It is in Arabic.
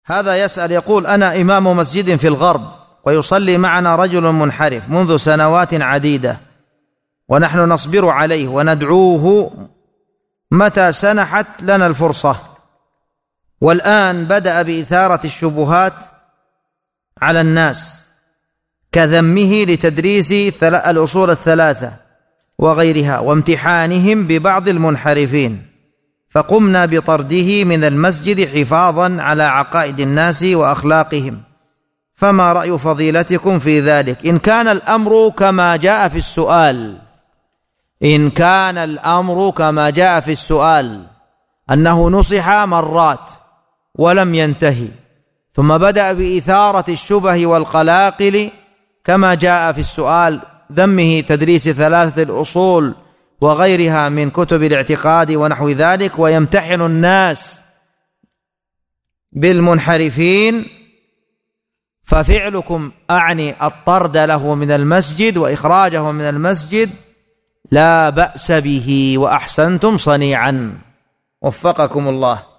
هذا يسأل يقول: أنا إمام مسجد في الغرب ويصلي معنا رجل منحرف منذ سنوات عديدة، ونحن نصبر عليه وندعوه متى سنحت لنا الفرصة، والآن بدأ بإثارة الشبهات على الناس كذمه لتدريس الأصول الثلاثة وغيرها وامتحانهم ببعض المنحرفين، فقمنا بطرده من المسجد حفاظا على عقائد الناس وأخلاقهم، فما رأي فضيلتكم في ذلك؟ إن كان الأمر كما جاء في السؤال أنه نصح مرات ولم ينتهي، ثم بدأ بإثارة الشبه والقلاقل كما جاء في السؤال ذمه تدريس ثلاثة الأصول وغيرها من كتب الاعتقاد ونحو ذلك، ويمتحن الناس بالمنحرفين، ففعلكم أعني الطرد له من المسجد وإخراجه من المسجد لا بأس به، وأحسنتم صنيعا، وفقكم الله.